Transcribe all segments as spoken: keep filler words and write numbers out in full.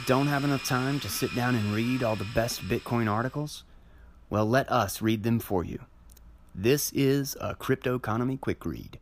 Don't have enough time to sit down and read all the best Bitcoin articles? Well, let us read them for you. This is a Crypto Economy Quick Read.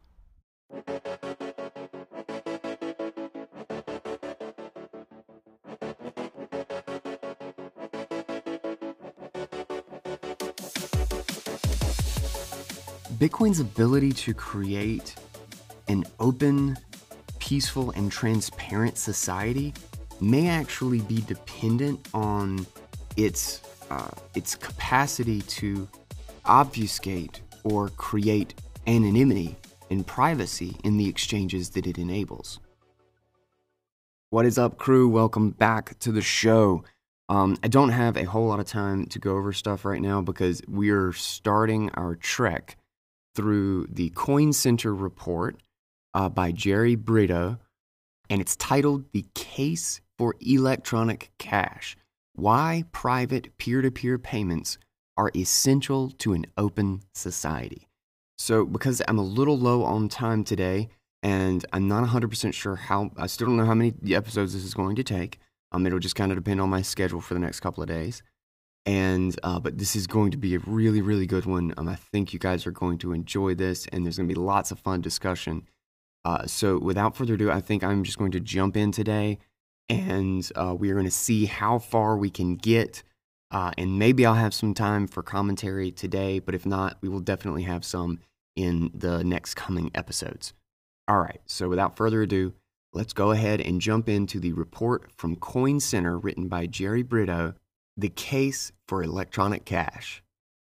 Bitcoin's ability to create an open, peaceful, and transparent society may actually be dependent on its uh, its capacity to obfuscate or create anonymity and privacy in the exchanges that it enables. What is up, crew? Welcome back to the show. Um, I don't have a whole lot of time to go over stuff right now because we're starting our trek through the Coin Center report uh, by Jerry Brito, and it's titled The Case for Electronic Cash: Why Private Peer-to-Peer Payments Are Essential to an Open Society. So because I'm a little low on time today, and I'm not one hundred percent sure how, I still don't know how many episodes this is going to take. Um, it'll just kind of depend on my schedule for the next couple of days. And uh, but this is going to be a really, really good one. Um, I think you guys are going to enjoy this, and there's going to be lots of fun discussion. Uh, so without further ado, I think I'm just going to jump in today, and uh, we are going to see how far we can get. Uh, and maybe I'll have some time for commentary today, but if not, we will definitely have some in the next coming episodes. All right, so without further ado, let's go ahead and jump into the report from Coin Center written by Jerry Brito, The Case for Electronic Cash.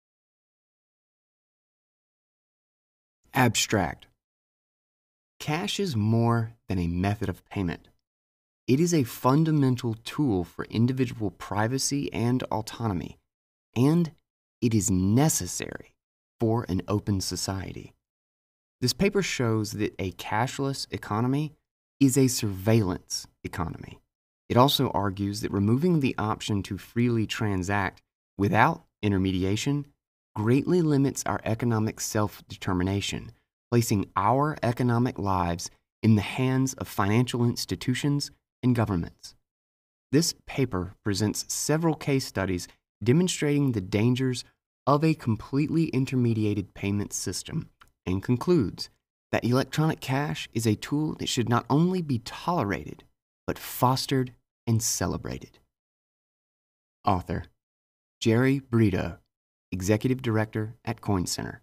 Abstract. Cash is more than a method of payment. It is a fundamental tool for individual privacy and autonomy, and it is necessary for an open society. This paper shows that a cashless economy is a surveillance economy. It also argues that removing the option to freely transact without intermediation greatly limits our economic self-determination, placing our economic lives in the hands of financial institutions and governments. This paper presents several case studies demonstrating the dangers of a completely intermediated payment system and concludes that electronic cash is a tool that should not only be tolerated, but fostered and celebrated. Author: Jerry Brito, Executive Director at Coin Center.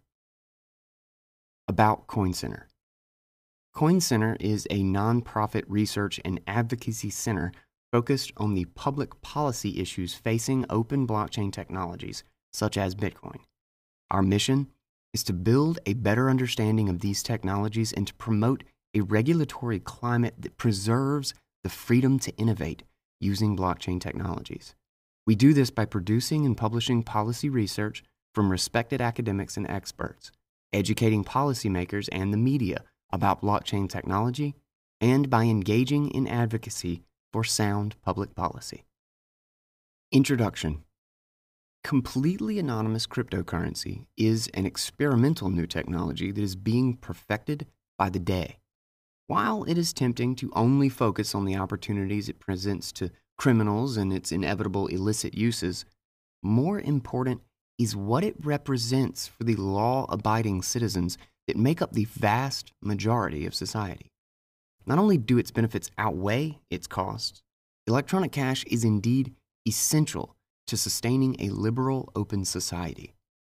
About Coin Center. Coin Center is a nonprofit research and advocacy center focused on the public policy issues facing open blockchain technologies, such as Bitcoin. Our mission is to build a better understanding of these technologies and to promote a regulatory climate that preserves the freedom to innovate using blockchain technologies. We do this by producing and publishing policy research from respected academics and experts, educating policymakers and the media about blockchain technology, and by engaging in advocacy for sound public policy. Introduction. Completely anonymous cryptocurrency is an experimental new technology that is being perfected by the day. While it is tempting to only focus on the opportunities it presents to criminals and its inevitable illicit uses, more important is what it represents for the law-abiding citizens that make up the vast majority of society. Not only do its benefits outweigh its costs, electronic cash is indeed essential to sustaining a liberal, open society.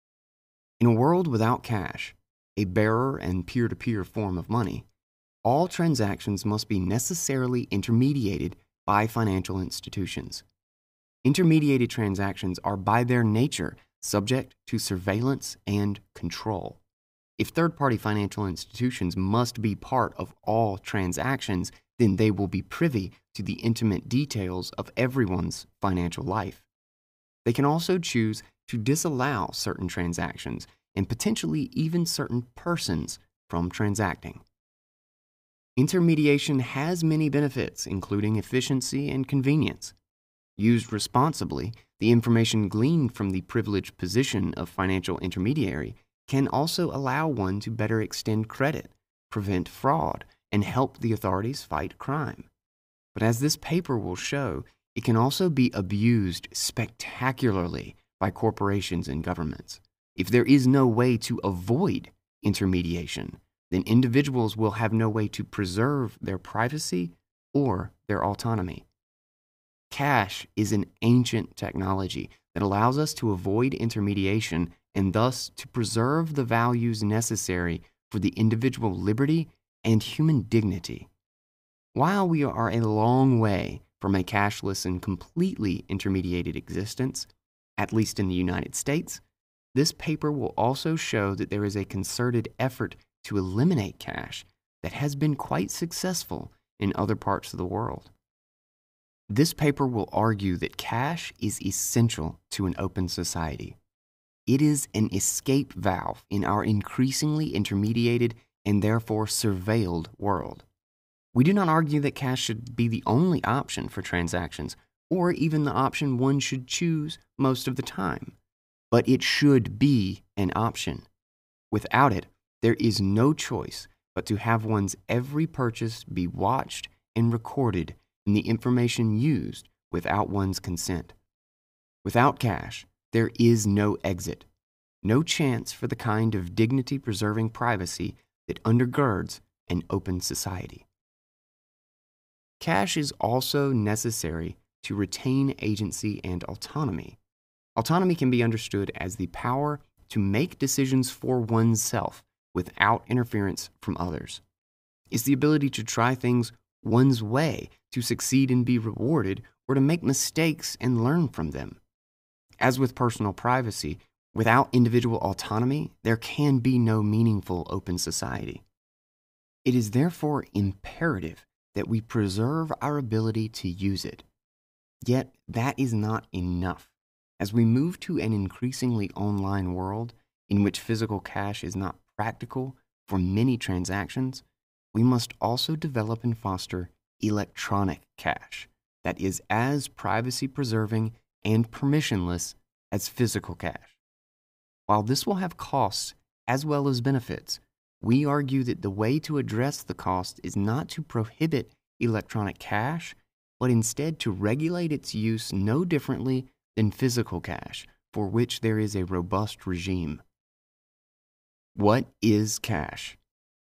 In a world without cash, a bearer and peer-to-peer form of money, all transactions must be necessarily intermediated by financial institutions. Intermediated transactions are by their nature subject to surveillance and control. If third-party financial institutions must be part of all transactions, then they will be privy to the intimate details of everyone's financial life. They can also choose to disallow certain transactions and potentially even certain persons from transacting. Intermediation has many benefits, including efficiency and convenience. Used responsibly, the information gleaned from the privileged position of financial intermediary can also allow one to better extend credit, prevent fraud, and help the authorities fight crime. But as this paper will show, It can also be abused spectacularly by corporations and governments. If there is no way to avoid intermediation, then individuals will have no way to preserve their privacy or their autonomy. Cash is an ancient technology that allows us to avoid intermediation and thus to preserve the values necessary for the individual liberty and human dignity. While we are a long way from a cashless and completely intermediated existence, at least in the United States, this paper will also show that there is a concerted effort to eliminate cash that has been quite successful in other parts of the world. This paper will argue that cash is essential to an open society. It is an escape valve in our increasingly intermediated and therefore surveilled world. We do not argue that cash should be the only option for transactions, or even the option one should choose most of the time, but it should be an option. Without it, there is no choice but to have one's every purchase be watched and recorded and the information used without one's consent. Without cash, there is no exit, no chance for the kind of dignity-preserving privacy that undergirds an open society. Cash is also necessary to retain agency and autonomy. Autonomy can be understood as the power to make decisions for oneself without interference from others. It's the ability to try things one's way, to succeed and be rewarded, or to make mistakes and learn from them. As with personal privacy, without individual autonomy, there can be no meaningful open society. It is therefore imperative that we preserve our ability to use it. Yet, that is not enough. As we move to an increasingly online world in which physical cash is not practical for many transactions, we must also develop and foster electronic cash that is as privacy-preserving and permissionless as physical cash. While this will have costs as well as benefits, we argue that the way to address the cost is not to prohibit electronic cash, but instead to regulate its use no differently than physical cash, for which there is a robust regime. What is cash?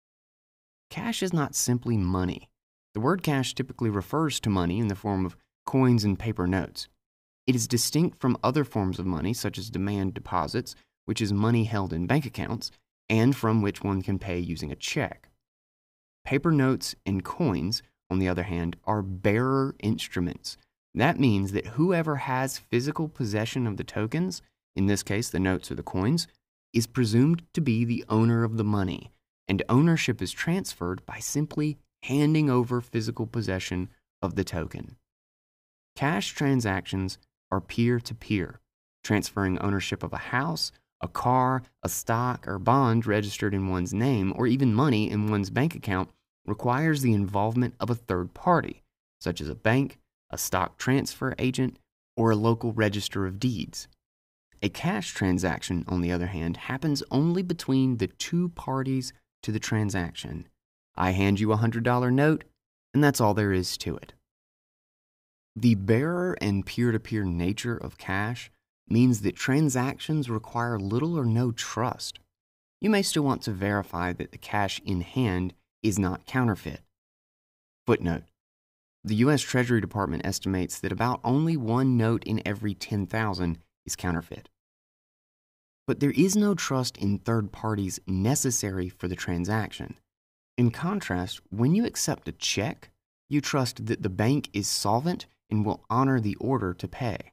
Cash is not simply money. The word cash typically refers to money in the form of coins and paper notes. It is distinct from other forms of money, such as demand deposits, which is money held in bank accounts, and from which one can pay using a check. Paper notes and coins, on the other hand, are bearer instruments. That means that whoever has physical possession of the tokens, in this case the notes or the coins, is presumed to be the owner of the money, and ownership is transferred by simply handing over physical possession of the token. Cash transactions are peer-to-peer, transferring ownership of a house, a car, a stock, or bond registered in one's name, or even money in one's bank account requires the involvement of a third party, such as a bank, a stock transfer agent, or a local register of deeds. A cash transaction, on the other hand, happens only between the two parties to the transaction. I hand you a one hundred dollar note, and that's all there is to it. The bearer and peer-to-peer nature of cash means that transactions require little or no trust. You may still want to verify that the cash in hand is not counterfeit. Footnote: the U S Treasury Department estimates that about only one note in every ten thousand is counterfeit. But there is no trust in third parties necessary for the transaction. In contrast, when you accept a check, you trust that the bank is solvent and will honor the order to pay.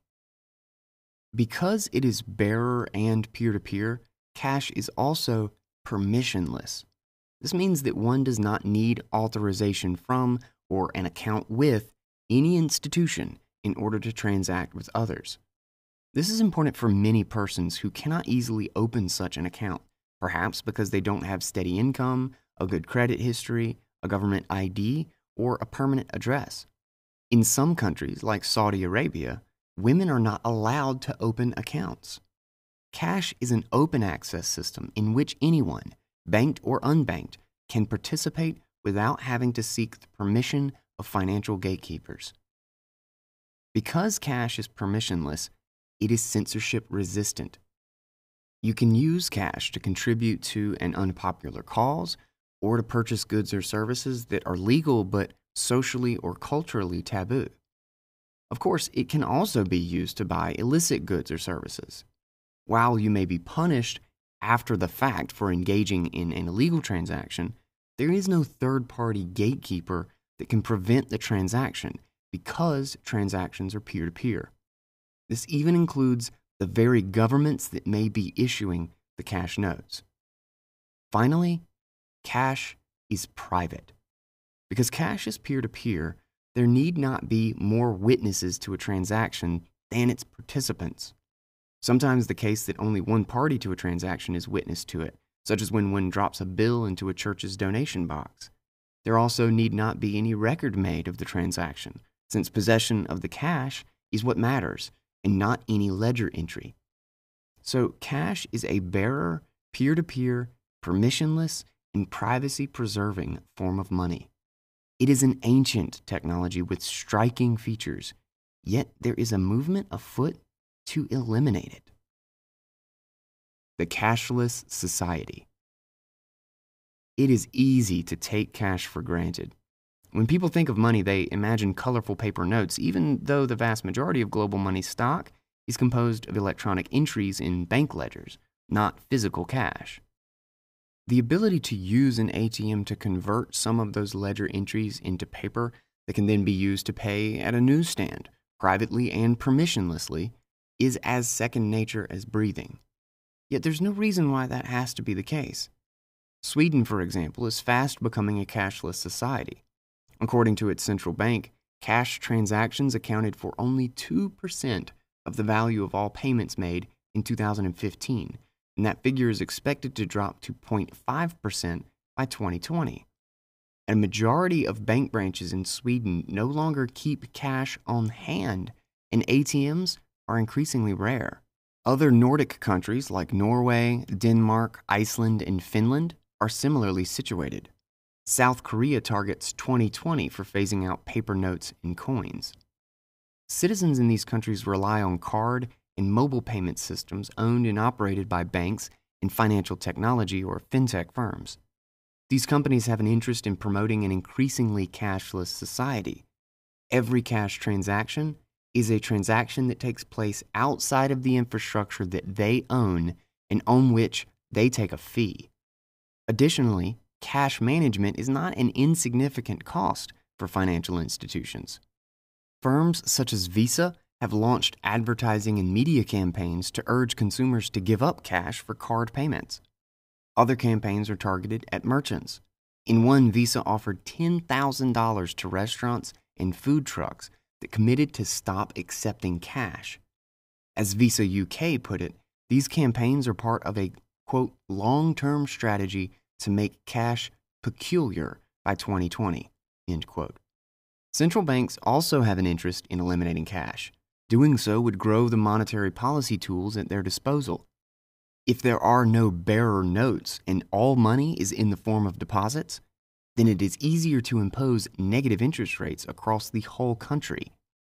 Because it is bearer and peer-to-peer, cash is also permissionless. This means that one does not need authorization from or an account with any institution in order to transact with others. This is important for many persons who cannot easily open such an account, perhaps because they don't have steady income, a good credit history, a government I D, or a permanent address. In some countries, like Saudi Arabia, women are not allowed to open accounts. Cash is an open access system in which anyone, banked or unbanked, can participate without having to seek the permission of financial gatekeepers. Because cash is permissionless, it is censorship resistant. You can use cash to contribute to an unpopular cause or to purchase goods or services that are legal but socially or culturally taboo. Of course, it can also be used to buy illicit goods or services. While you may be punished after the fact for engaging in an illegal transaction, there is no third-party gatekeeper that can prevent the transaction because transactions are peer-to-peer. This even includes the very governments that may be issuing the cash notes. Finally, cash is private. Because cash is peer-to-peer, there need not be more witnesses to a transaction than its participants. Sometimes the case that only one party to a transaction is witness to it, such as when one drops a bill into a church's donation box. There also need not be any record made of the transaction, since possession of the cash is what matters, and not any ledger entry. So cash is a bearer, peer-to-peer, permissionless, and privacy-preserving form of money. It is an ancient technology with striking features, yet there is a movement afoot to eliminate it. The cashless society. It is easy to take cash for granted. When people think of money, they imagine colorful paper notes, even though the vast majority of global money stock is composed of electronic entries in bank ledgers, not physical cash. The ability to use an A T M to convert some of those ledger entries into paper that can then be used to pay at a newsstand, privately and permissionlessly, is as second nature as breathing. Yet there's no reason why that has to be the case. Sweden, for example, is fast becoming a cashless society. According to its central bank, cash transactions accounted for only two percent of the value of all payments made in two thousand fifteen, and that figure is expected to drop to zero point five percent by twenty twenty. A majority of bank branches in Sweden no longer keep cash on hand, and A T Ms are increasingly rare. Other Nordic countries like Norway, Denmark, Iceland, and Finland are similarly situated. South Korea targets twenty twenty for phasing out paper notes and coins. Citizens in these countries rely on card and mobile payment systems owned and operated by banks and financial technology or fintech firms. These companies have an interest in promoting an increasingly cashless society. Every cash transaction is a transaction that takes place outside of the infrastructure that they own and on which they take a fee. Additionally, cash management is not an insignificant cost for financial institutions. Firms such as Visa have launched advertising and media campaigns to urge consumers to give up cash for card payments. Other campaigns are targeted at merchants. In one, Visa offered ten thousand dollars to restaurants and food trucks that committed to stop accepting cash. As Visa U K put it, these campaigns are part of a, quote, long-term strategy to make cash peculiar by twenty twenty, end quote. Central banks also have an interest in eliminating cash. Doing so would grow the monetary policy tools at their disposal. If there are no bearer notes and all money is in the form of deposits, then it is easier to impose negative interest rates across the whole country.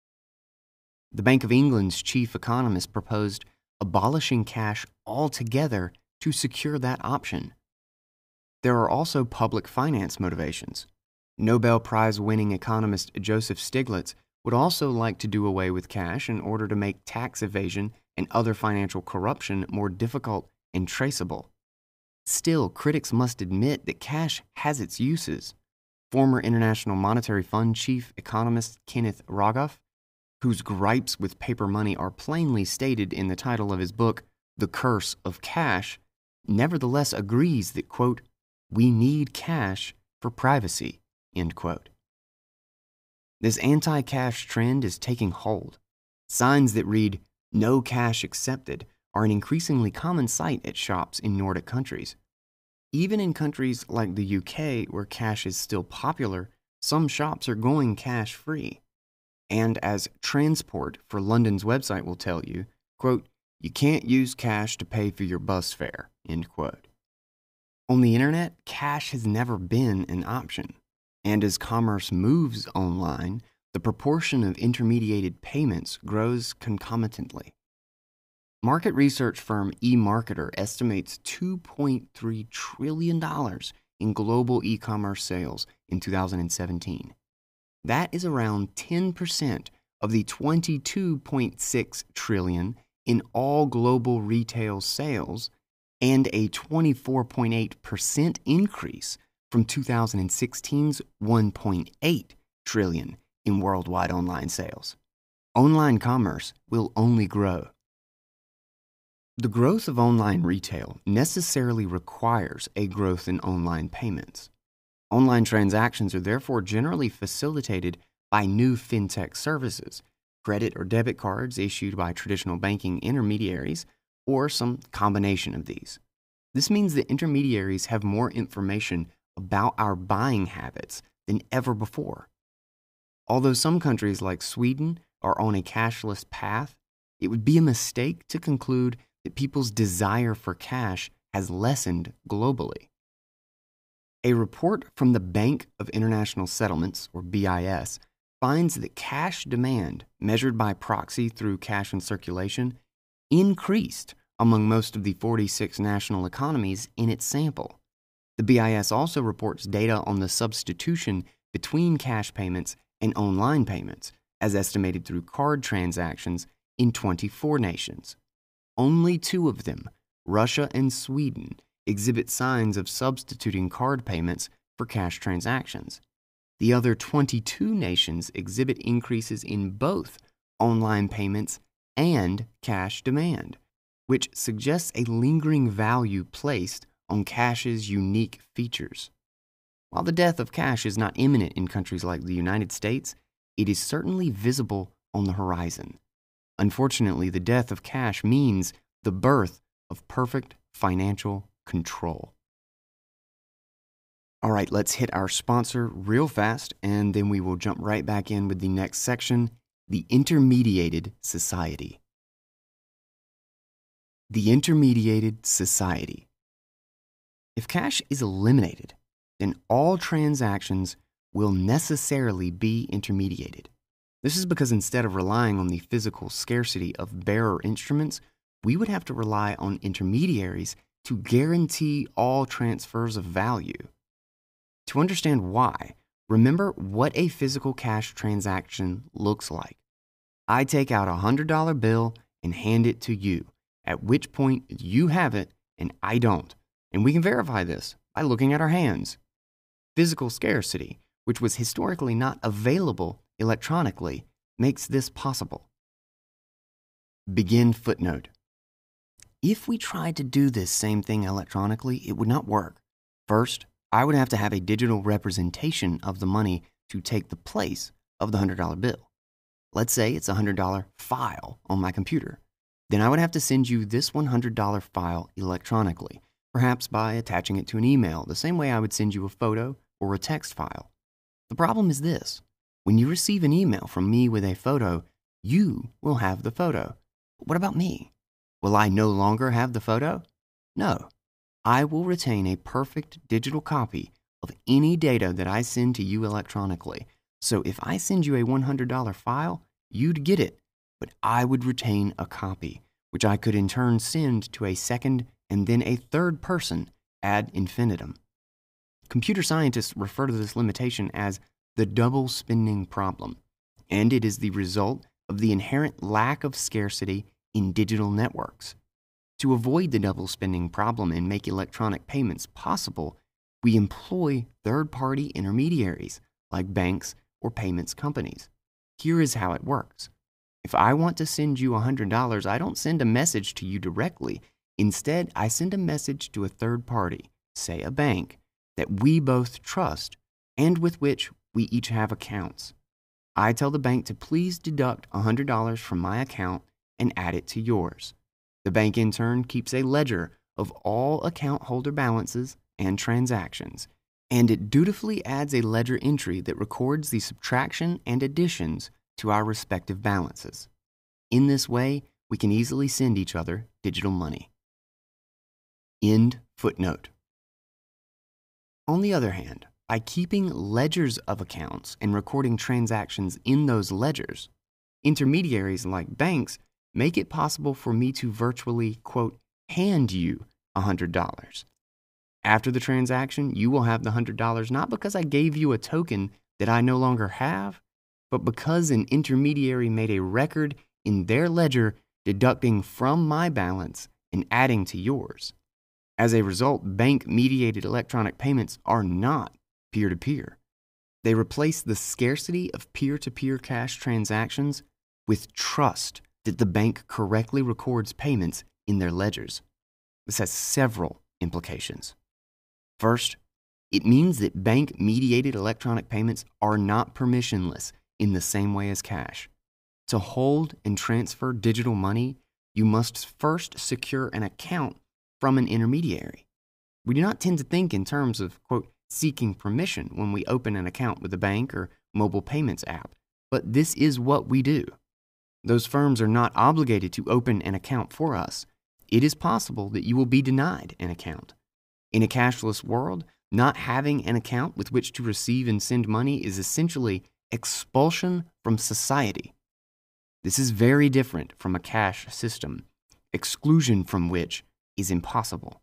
The Bank of England's chief economist proposed abolishing cash altogether to secure that option. There are also public finance motivations. Nobel Prize-winning economist Joseph Stiglitz would also like to do away with cash in order to make tax evasion and other financial corruption more difficult and traceable. Still, critics must admit that cash has its uses. Former International Monetary Fund chief economist Kenneth Rogoff, whose gripes with paper money are plainly stated in the title of his book, The Curse of Cash, nevertheless agrees that, quote, we need cash for privacy, end quote. This anti-cash trend is taking hold. Signs that read, no cash accepted, are an increasingly common sight at shops in Nordic countries. Even in countries like the U K, where cash is still popular, some shops are going cash-free. And as Transport for London's website will tell you, quote, you can't use cash to pay for your bus fare, end quote. On the internet, cash has never been an option. And as commerce moves online, the proportion of intermediated payments grows concomitantly. Market research firm eMarketer estimates two point three trillion dollars in global e-commerce sales in two thousand seventeen. That is around ten percent of the twenty-two point six trillion dollars in all global retail sales and a twenty-four point eight percent increase from two thousand sixteen's one point eight trillion dollars in worldwide online sales. Online commerce will only grow. The growth of online retail necessarily requires a growth in online payments. Online transactions are therefore generally facilitated by new fintech services, credit or debit cards issued by traditional banking intermediaries, or some combination of these. This means that intermediaries have more information about our buying habits than ever before. Although some countries like Sweden are on a cashless path, it would be a mistake to conclude that people's desire for cash has lessened globally. A report from the Bank of International Settlements, or B I S, finds that cash demand, measured by proxy through cash in circulation, increased among most of the forty-six national economies in its sample. The B I S also reports data on the substitution between cash payments and online payments, as estimated through card transactions in twenty-four nations. Only two of them, Russia and Sweden, exhibit signs of substituting card payments for cash transactions. The other twenty-two nations exhibit increases in both online payments and cash demand, which suggests a lingering value placed on cash's unique features. While the death of cash is not imminent in countries like the United States, it is certainly visible on the horizon. Unfortunately, the death of cash means the birth of perfect financial control. All right, let's hit our sponsor real fast, and then we will jump right back in with the next section, the intermediated society. The intermediated society. If cash is eliminated, then all transactions will necessarily be intermediated. This is because instead of relying on the physical scarcity of bearer instruments, we would have to rely on intermediaries to guarantee all transfers of value. To understand why, remember what a physical cash transaction looks like. I take out a one hundred dollar bill and hand it to you, at which point you have it and I don't. And we can verify this by looking at our hands. Physical scarcity, which was historically not available electronically, makes this possible. Begin footnote. If we tried to do this same thing electronically, it would not work. First, I would have to have a digital representation of the money to take the place of the one hundred dollar bill. Let's say it's a one hundred dollar file on my computer. Then I would have to send you this one hundred dollar file electronically, perhaps by attaching it to an email, the same way I would send you a photo or a text file. The problem is this. When you receive an email from me with a photo, you will have the photo. But what about me? Will I no longer have the photo? No. I will retain a perfect digital copy of any data that I send to you electronically. So if I send you a one hundred dollar file, you'd get it, but I would retain a copy, which I could in turn send to a second and then a third person ad infinitum. Computer scientists refer to this limitation as the double spending problem, and it is the result of the inherent lack of scarcity in digital networks. To avoid the double spending problem and make electronic payments possible, we employ third-party intermediaries like banks or payments companies. Here is how it works. If I want to send you one hundred dollars, I don't send a message to you directly. Instead, I send a message to a third party, say a bank, that we both trust and with which we each have accounts. I tell the bank to please deduct one hundred dollars from my account and add it to yours. The bank in turn keeps a ledger of all account holder balances and transactions, and it dutifully adds a ledger entry that records the subtraction and additions to our respective balances. In this way, we can easily send each other digital money. End footnote. On the other hand, By keeping ledgers of accounts and recording transactions in those ledgers, intermediaries like banks make it possible for me to virtually, quote, hand you one hundred dollars. After the transaction, you will have the one hundred dollars not because I gave you a token that I no longer have, but because an intermediary made a record in their ledger deducting from my balance and adding to yours. As a result, bank-mediated electronic payments are not peer-to-peer. They replace the scarcity of peer-to-peer cash transactions with trust that the bank correctly records payments in their ledgers. This has several implications. First, it means that bank-mediated electronic payments are not permissionless in the same way as cash. To hold and transfer digital money, you must first secure an account from an intermediary. We do not tend to think in terms of, quote, seeking permission when we open an account with a bank or mobile payments app, but this is what we do. Those firms are not obligated to open an account for us. It is possible that you will be denied an account. In a cashless world, not having an account with which to receive and send money is essentially expulsion from society. This is very different from a cash system, exclusion from which is impossible.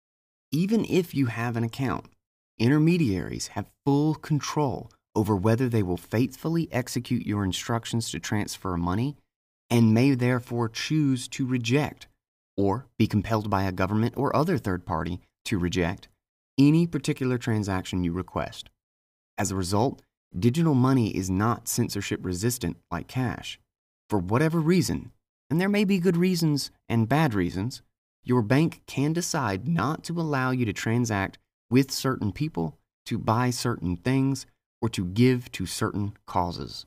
Even if you have an account, intermediaries have full control over whether they will faithfully execute your instructions to transfer money and may therefore choose to reject or be compelled by a government or other third party to reject any particular transaction you request. As a result, digital money is not censorship resistant like cash. For whatever reason, and there may be good reasons and bad reasons, your bank can decide not to allow you to transact with certain people, to buy certain things, or to give to certain causes.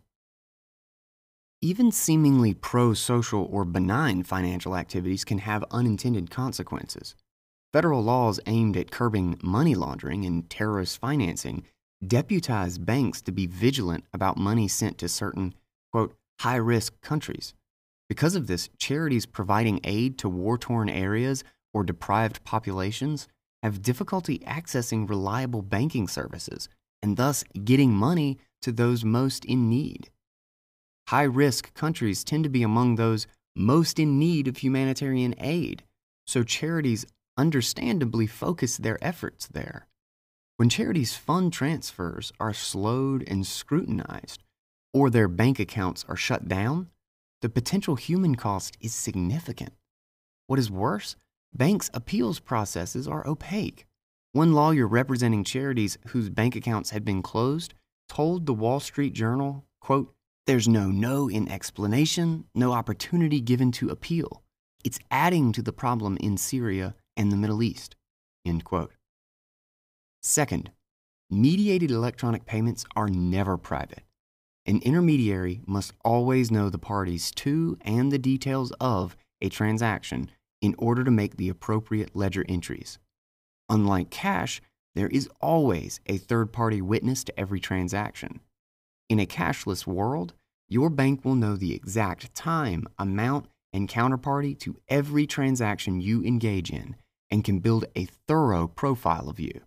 Even seemingly pro-social or benign financial activities can have unintended consequences. Federal laws aimed at curbing money laundering and terrorist financing deputize banks to be vigilant about money sent to certain, quote, high-risk countries. Because of this, charities providing aid to war-torn areas or deprived populations have difficulty accessing reliable banking services and thus getting money to those most in need. High-risk countries tend to be among those most in need of humanitarian aid, so charities understandably focus their efforts there. When charities' fund transfers are slowed and scrutinized, or their bank accounts are shut down, the potential human cost is significant. What is worse, banks' appeals processes are opaque. One lawyer representing charities whose bank accounts had been closed told the Wall Street Journal, quote, "There's no no in explanation, no opportunity given to appeal. It's adding to the problem in Syria and the Middle East," end quote. Second, mediated electronic payments are never private. An intermediary must always know the parties to and the details of a transaction in order to make the appropriate ledger entries. Unlike cash, there is always a third-party witness to every transaction. In a cashless world, your bank will know the exact time, amount, and counterparty to every transaction you engage in and can build a thorough profile of you.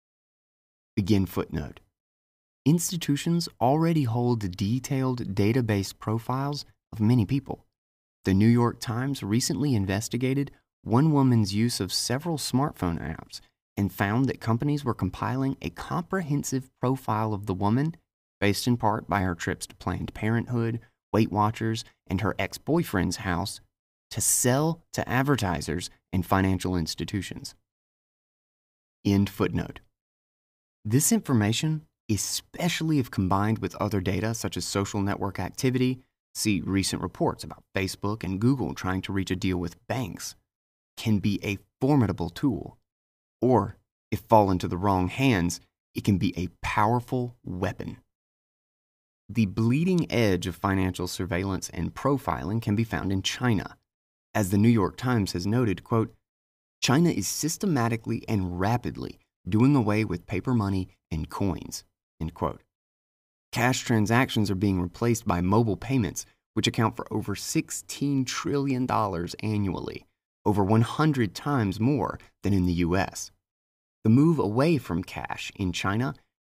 Begin footnote. Institutions already hold detailed database profiles of many people. The New York Times recently investigated one woman's use of several smartphone apps and found that companies were compiling a comprehensive profile of the woman, based in part by her trips to Planned Parenthood, Weight Watchers, and her ex-boyfriend's house, to sell to advertisers and financial institutions. End footnote. This information, especially if combined with other data such as social network activity, see recent reports about Facebook and Google trying to reach a deal with banks, can be a formidable tool. Or, if fall into the wrong hands, it can be a powerful weapon. The bleeding edge of financial surveillance and profiling can be found in China. As the New York Times has noted, quote, "China is systematically and rapidly doing away with paper money and coins," end quote. Cash transactions are being replaced by mobile payments, which account for over sixteen trillion dollars annually, over one hundred times more than in the U S. The move away from cash in China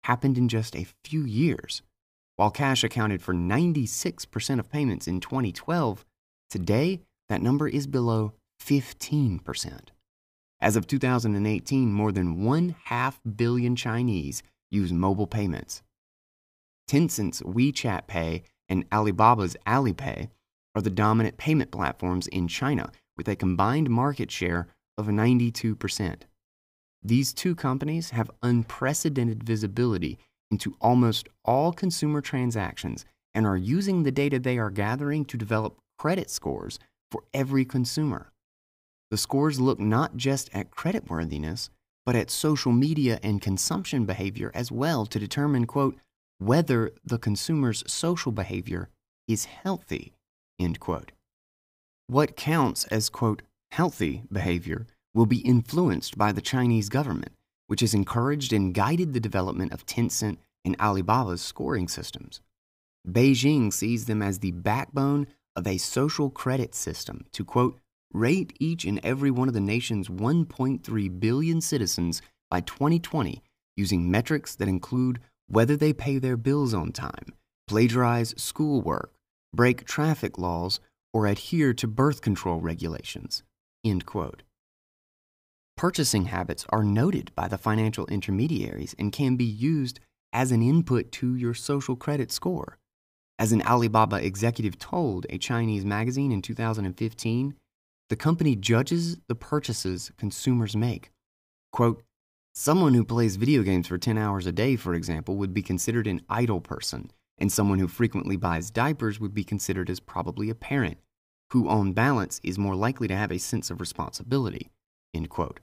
happened in just a few years. While cash accounted for ninety-six percent of payments in twenty twelve, today that number is below fifteen percent. As of two thousand eighteen, more than one half billion Chinese use mobile payments. Tencent's WeChat Pay and Alibaba's Alipay are the dominant payment platforms in China, with a combined market share of ninety-two percent. These two companies have unprecedented visibility into almost all consumer transactions and are using the data they are gathering to develop credit scores for every consumer. The scores look not just at creditworthiness, but at social media and consumption behavior as well to determine, quote, whether the consumer's social behavior is healthy, end quote. What counts as, quote, healthy behavior will be influenced by the Chinese government, which has encouraged and guided the development of Tencent and Alibaba's scoring systems. Beijing sees them as the backbone of a social credit system to, quote, rate each and every one of the nation's one point three billion citizens by twenty twenty using metrics that include whether they pay their bills on time, plagiarize schoolwork, break traffic laws, or adhere to birth control regulations, end quote. Purchasing habits are noted by the financial intermediaries and can be used as an input to your social credit score. As an Alibaba executive told a Chinese magazine in two thousand fifteen, the company judges the purchases consumers make. Quote, someone who plays video games for ten hours a day, for example, would be considered an idle person, and someone who frequently buys diapers would be considered as probably a parent, who on balance is more likely to have a sense of responsibility, end quote.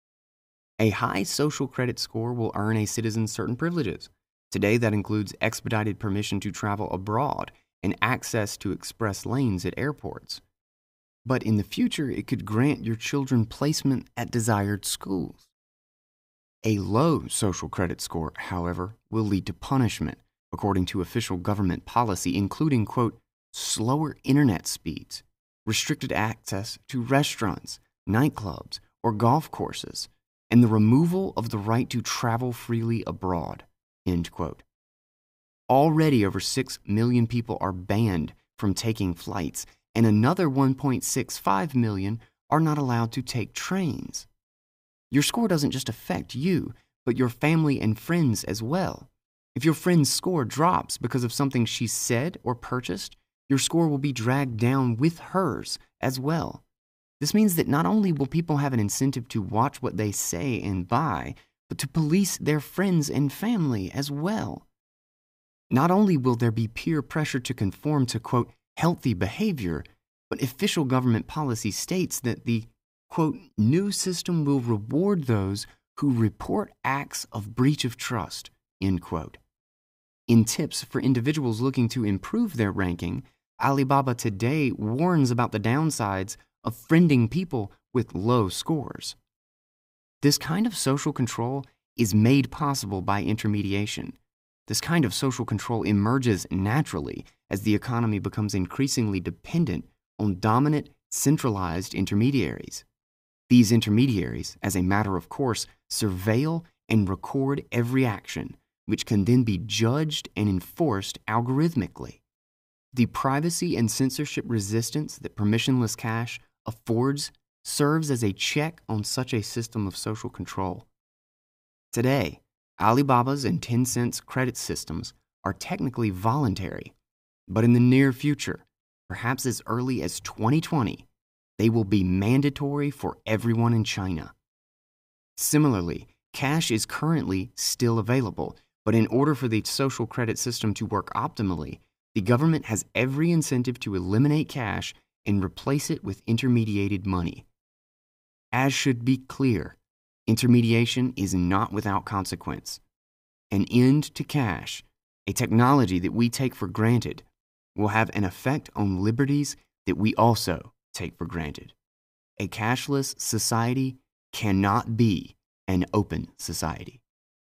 A high social credit score will earn a citizen certain privileges. Today, that includes expedited permission to travel abroad and access to express lanes at airports. But in the future, it could grant your children placement at desired schools. A low social credit score, however, will lead to punishment, according to official government policy, including, quote, slower internet speeds, restricted access to restaurants, nightclubs, or golf courses, and the removal of the right to travel freely abroad, end quote. Already over six million people are banned from taking flights, and another one point six five million are not allowed to take trains. Your score doesn't just affect you, but your family and friends as well. If your friend's score drops because of something she said or purchased, your score will be dragged down with hers as well. This means that not only will people have an incentive to watch what they say and buy, but to police their friends and family as well. Not only will there be peer pressure to conform to, quote, healthy behavior, but official government policy states that the, quote, new system will reward those who report acts of breach of trust, end quote. In tips for individuals looking to improve their ranking, Alibaba today warns about the downsides of friending people with low scores. This kind of social control is made possible by intermediation. This kind of social control emerges naturally as the economy becomes increasingly dependent on dominant, centralized intermediaries. These intermediaries, as a matter of course, surveil and record every action, which can then be judged and enforced algorithmically. The privacy and censorship resistance that permissionless cash affords serves as a check on such a system of social control. Today, Alibaba's and Tencent's credit systems are technically voluntary, but in the near future, perhaps as early as twenty twenty, they will be mandatory for everyone in China. Similarly, cash is currently still available, but in order for the social credit system to work optimally, the government has every incentive to eliminate cash and replace it with intermediated money. As should be clear, intermediation is not without consequence. An end to cash, a technology that we take for granted, will have an effect on liberties that we also take for granted. A cashless society cannot be an open society.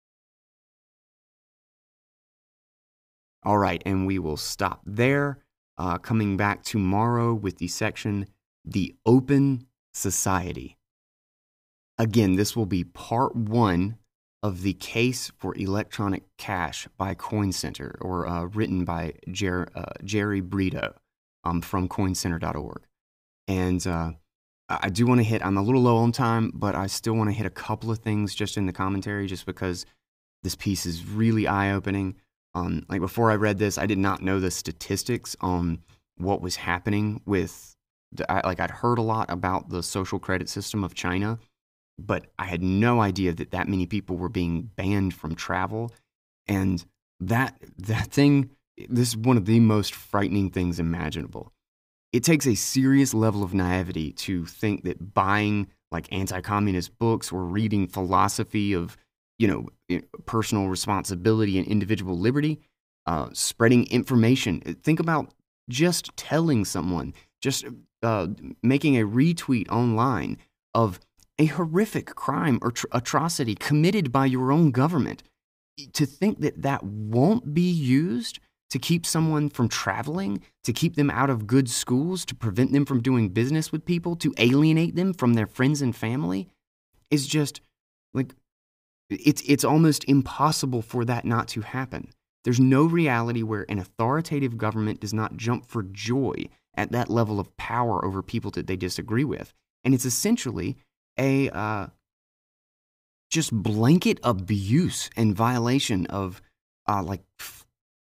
All right, and we will stop there, uh, coming back tomorrow with the section, The Open Society. Again, this will be part one of The Case for Electronic Cash by Coin Center, or uh, written by Jer- uh, Jerry Brito um, from coin center dot org. And uh, I do want to hit, I'm a little low on time, but I still want to hit a couple of things just in the commentary, just because this piece is really eye-opening. Um, like before I read this, I did not know the statistics on what was happening with, the, I, like I'd heard a lot about the social credit system of China, but I had no idea that that many people were being banned from travel. And that that thing, this is one of the most frightening things imaginable. It takes a serious level of naivety to think that buying like anti-communist books or reading philosophy of, you know, personal responsibility and individual liberty, uh, spreading information. Think about just telling someone, just uh, making a retweet online of a horrific crime or tr- atrocity committed by your own government. To think that that won't be used to keep someone from traveling, to keep them out of good schools, to prevent them from doing business with people, to alienate them from their friends and family, is just like, it's it's almost impossible for that not to happen. There's no reality where an authoritative government does not jump for joy at that level of power over people that they disagree with. And it's essentially a uh, just blanket abuse and violation of uh, like f-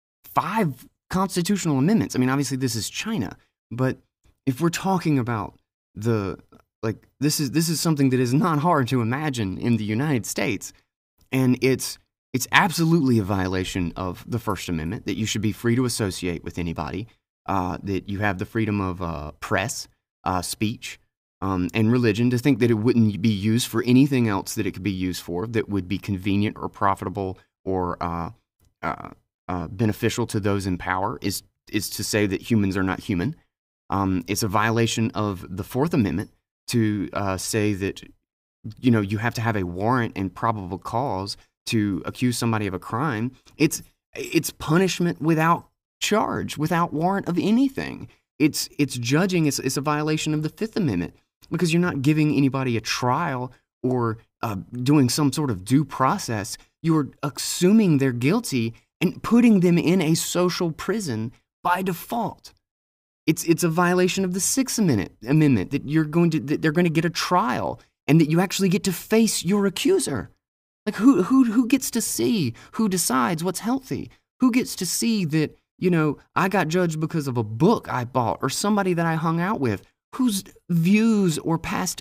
five constitutional amendments. I mean, obviously this is China, but if we're talking about the, like, this is this is something that is not hard to imagine in the United States, and it's it's absolutely a violation of the First Amendment, that you should be free to associate with anybody, uh, that you have the freedom of uh, press, uh, speech, Um, and religion, to think that it wouldn't be used for anything else that it could be used for that would be convenient or profitable or uh, uh, uh, beneficial to those in power is is to say that humans are not human. Um, it's a violation of the Fourth Amendment to uh, say that, you know, you have to have a warrant and probable cause to accuse somebody of a crime. It's it's punishment without charge, without warrant of anything. It's it's judging. It's it's a violation of the Fifth Amendment, because you're not giving anybody a trial or uh, doing some sort of due process. You're assuming they're guilty and putting them in a social prison by default. It's it's a violation of the Sixth Amendment, amendment that you're going to that they're going to get a trial and that you actually get to face your accuser. Like who who who gets to see who decides what's healthy? Who gets to see that, you know, I got judged because of a book I bought or somebody that I hung out with, whose views or past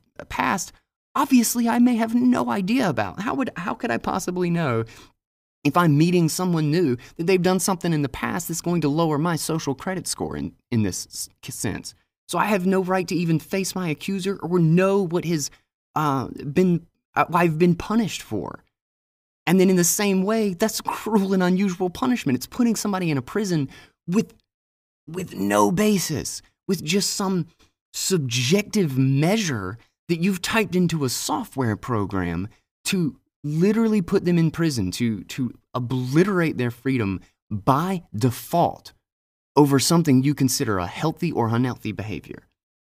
past obviously I may have no idea about. How would how could I possibly know, if I'm meeting someone new, that they've done something in the past that's going to lower my social credit score in, in this sense? So I have no right to even face my accuser or know what has uh, been uh, I've been punished for. And then in the same way, that's cruel and unusual punishment. It's putting somebody in a prison with with no basis, with just some subjective measure that you've typed into a software program to literally put them in prison, to, to obliterate their freedom by default over something you consider a healthy or unhealthy behavior.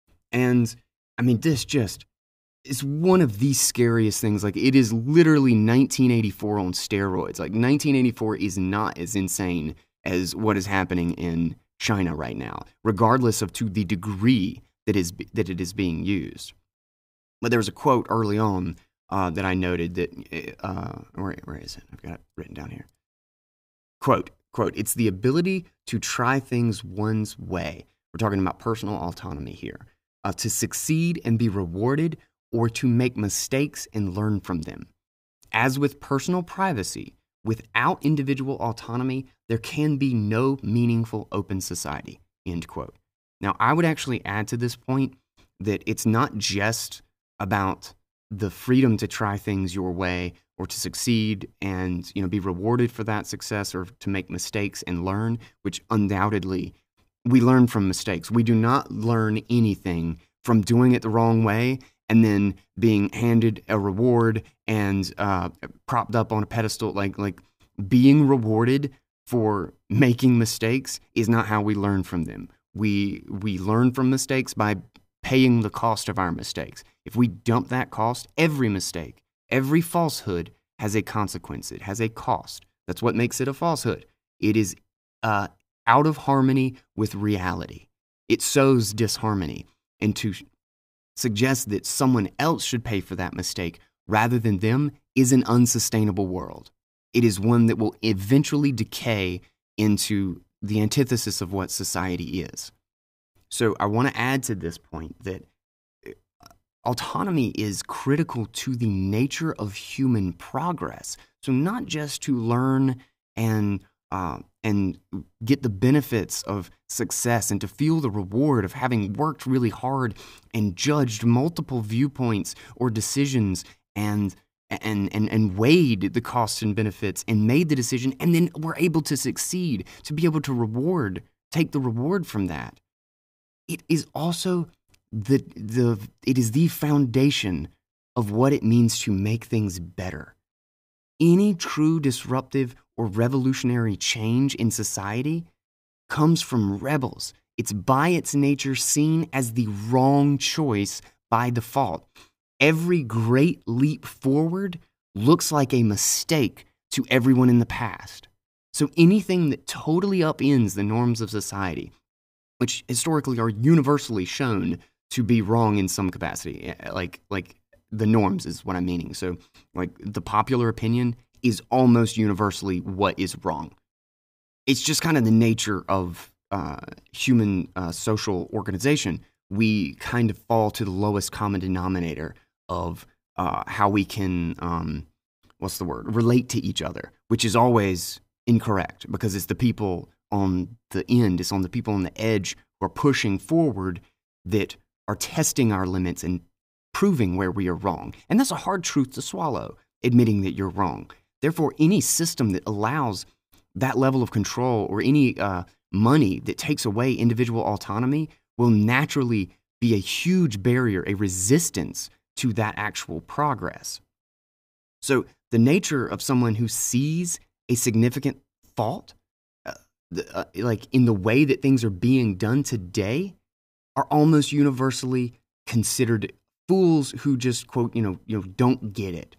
And I mean, this just is one of the scariest things. Like, it is literally nineteen eighty-four on steroids. Like, nineteen eighty-four is not as insane as what is happening in China right now, regardless of to the degree that is that it is being used. But there was a quote early on uh, that I noted that, uh, where, where is it? I've got it written down here. Quote, quote, "It's the ability to try things one's way." We're talking about personal autonomy here. Uh, to succeed and be rewarded, or to make mistakes and learn from them. As with personal privacy, without individual autonomy, there can be no meaningful open society, end quote. Now, I would actually add to this point that it's not just about the freedom to try things your way or to succeed and, you know, be rewarded for that success, or to make mistakes and learn, which undoubtedly we learn from mistakes. We do not learn anything from doing it the wrong way and then being handed a reward and uh, propped up on a pedestal. Like, like being rewarded for making mistakes is not how we learn from them. We we learn from mistakes by paying the cost of our mistakes. If we dump that cost, every mistake, every falsehood has a consequence. It has a cost. That's what makes it a falsehood. It is uh, out of harmony with reality. It sows disharmony. And to suggest that someone else should pay for that mistake rather than them is an unsustainable world. It is one that will eventually decay into the antithesis of what society is. So I want to add to this point that autonomy is critical to the nature of human progress. So not just to learn and uh, and get the benefits of success and to feel the reward of having worked really hard and judged multiple viewpoints or decisions and and and and weighed the costs and benefits and made the decision, and then we're able to succeed, to be able to reward, take the reward from that. It is also the the it is the foundation of what it means to make things better. Any true disruptive or revolutionary change in society comes from rebels. It's by its nature seen as the wrong choice by default. Every great leap forward looks like a mistake to everyone in the past. So anything that totally upends the norms of society, which historically are universally shown to be wrong in some capacity, like like the norms is what I'm meaning. So like the popular opinion is almost universally what is wrong. It's just kind of the nature of uh, human uh, social organization. We kind of fall to the lowest common denominator of uh, how we can, um, what's the word, relate to each other, which is always incorrect because it's the people on the end, it's on the people on the edge who are pushing forward that are testing our limits and proving where we are wrong. And that's a hard truth to swallow, admitting that you're wrong. Therefore, any system that allows that level of control or any uh, money that takes away individual autonomy will naturally be a huge barrier, a resistance to that actual progress. So the nature of someone who sees a significant fault, uh, the, uh, like in the way that things are being done today, are almost universally considered fools who just, quote, you know, you know, don't get it.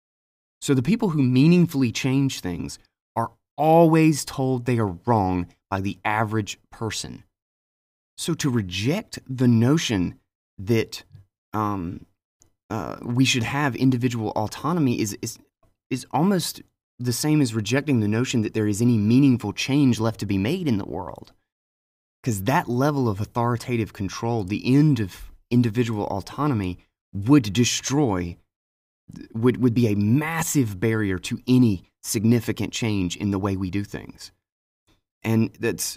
So the people who meaningfully change things are always told they are wrong by the average person. So to reject the notion that um, uh, we should have individual autonomy is, is is almost the same as rejecting the notion that there is any meaningful change left to be made in the world. Because that level of authoritative control, the end of individual autonomy, would destroy, would, would be a massive barrier to any significant change in the way we do things. And that's,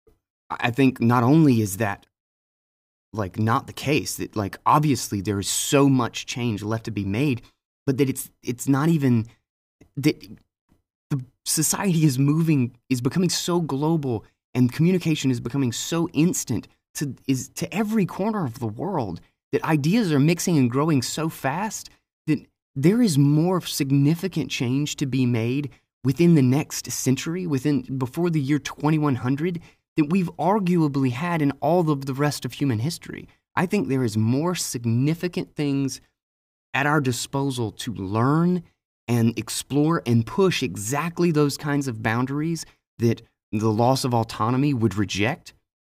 I think not only is that like not the case, that like obviously there is so much change left to be made, but that it's it's not even, that the society is moving, is becoming so global and communication is becoming so instant to is to every corner of the world that ideas are mixing and growing so fast that there is more significant change to be made within the next century, within before the year twenty-one hundred, that we've arguably had in all of the rest of human history. I think there is more significant things at our disposal to learn and explore and push exactly those kinds of boundaries that the loss of autonomy would reject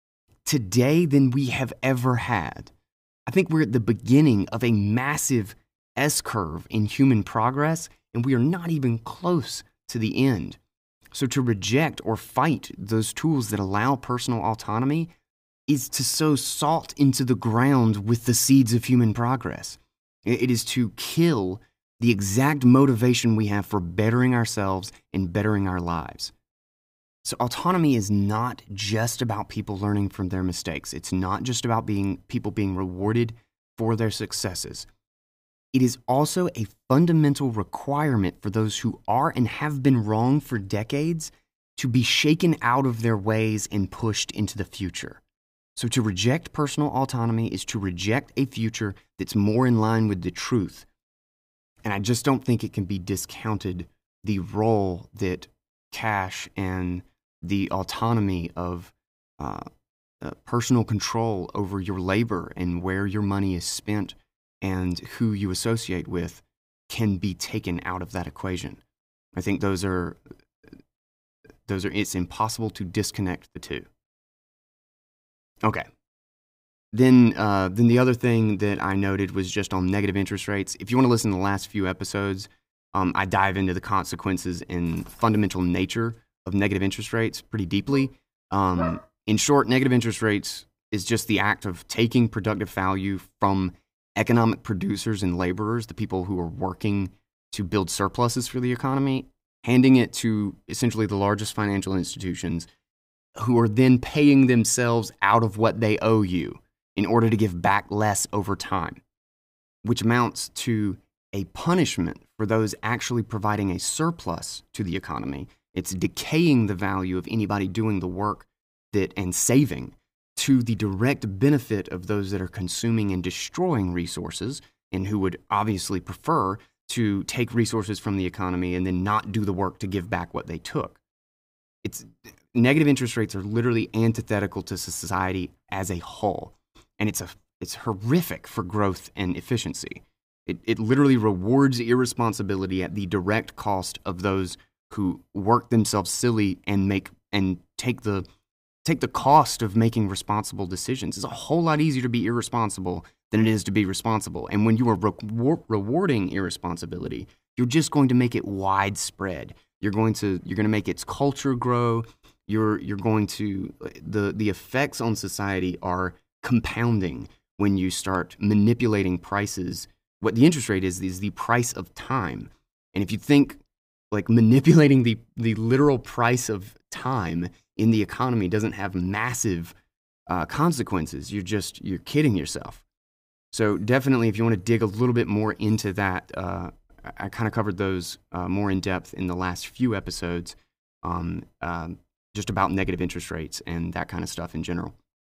today than we have ever had. I think we're at the beginning of a massive S-curve in human progress, and we are not even close to the end. So to reject or fight those tools that allow personal autonomy is to sow salt into the ground with the seeds of human progress. It is to kill the exact motivation we have for bettering ourselves and bettering our lives. So autonomy is not just about people learning from their mistakes. It's not just about being people being rewarded for their successes. It is also a fundamental requirement for those who are and have been wrong for decades to be shaken out of their ways and pushed into the future. So to reject personal autonomy is to reject a future that's more in line with the truth. And I just don't think it can be discounted the role that cash and the autonomy of uh, uh, personal control over your labor and where your money is spent and who you associate with can be taken out of that equation. I think those are, those are, it's impossible to disconnect the two. Okay. Then, uh, then the other thing that I noted was just on negative interest rates. If you want to listen to the last few episodes, um, I dive into the consequences and fundamental nature of negative interest rates pretty deeply. Um, in short, negative interest rates is just the act of taking productive value from economic producers and laborers, the people who are working to build surpluses for the economy, handing it to essentially the largest financial institutions, who are then paying themselves out of what they owe you in order to give back less over time, which amounts to a punishment for those actually providing a surplus to the economy. It's decaying the value of anybody doing the work that and saving to the direct benefit of those that are consuming and destroying resources, and who would obviously prefer to take resources from the economy and then not do the work to give back what they took. It's negative interest rates are literally antithetical to society as a whole. And it's a it's horrific for growth and efficiency. It it literally rewards irresponsibility at the direct cost of those who work themselves silly and make and take the take the cost of making responsible decisions. It's a whole lot easier to be irresponsible than it is to be responsible. And when you are re- rewarding irresponsibility, you're just going to make it widespread. You're going to you're going to make its culture grow. You're you're going to the the effects on society are compounding when you start manipulating prices. What the interest rate is, is the price of time. And if you think like manipulating the, the literal price of time in the economy doesn't have massive uh, consequences, you're just, you're kidding yourself. So definitely, if you want to dig a little bit more into that, uh, I, I kind of covered those uh, more in depth in the last few episodes, um, uh, just about negative interest rates and that kind of stuff in general.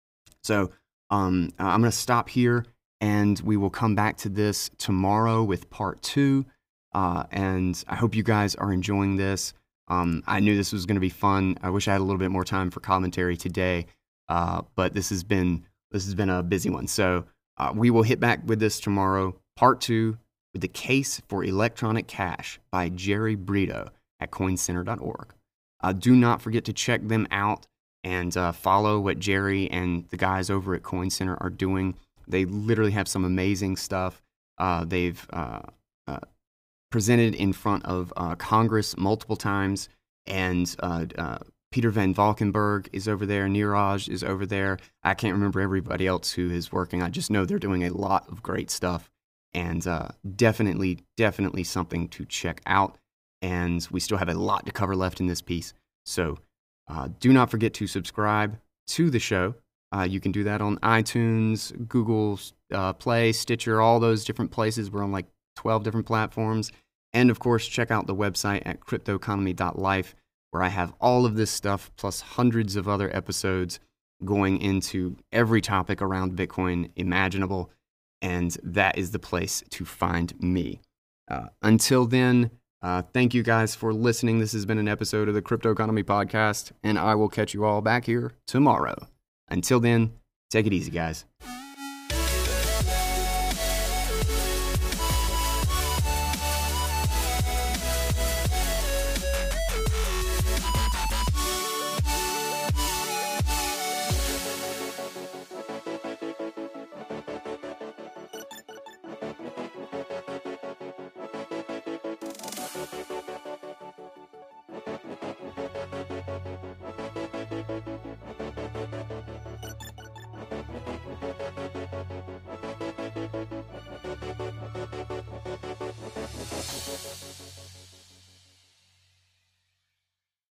So Um, uh, I'm going to stop here, and we will come back to this tomorrow with part two. Uh, and I hope you guys are enjoying this. Um, I knew this was going to be fun. I wish I had a little bit more time for commentary today, uh, but this has been this has been a busy one. So uh, we will hit back with this tomorrow, part two, with the case for electronic cash by Jerry Brito at coin center dot org. Uh, do not forget to check them out. And uh, follow what Jerry and the guys over at Coin Center are doing. They literally have some amazing stuff. Uh, they've uh, uh, presented in front of uh, Congress multiple times, and uh, uh, Peter Van Valkenburg is over there. Neeraj is over there. I can't remember everybody else who is working. I just know they're doing a lot of great stuff, and uh, definitely, definitely something to check out. And we still have a lot to cover left in this piece. So Uh, do not forget to subscribe to the show. Uh, you can do that on iTunes, Google uh, Play, Stitcher, all those different places. We're on like twelve different platforms. And of course, check out the website at cryptoeconomy dot life, where I have all of this stuff plus hundreds of other episodes going into every topic around Bitcoin imaginable. And that is the place to find me. Uh, until then, Uh, thank you guys for listening. This has been an episode of the Crypto Economy Podcast, and I will catch you all back here tomorrow. Until then, take it easy, guys.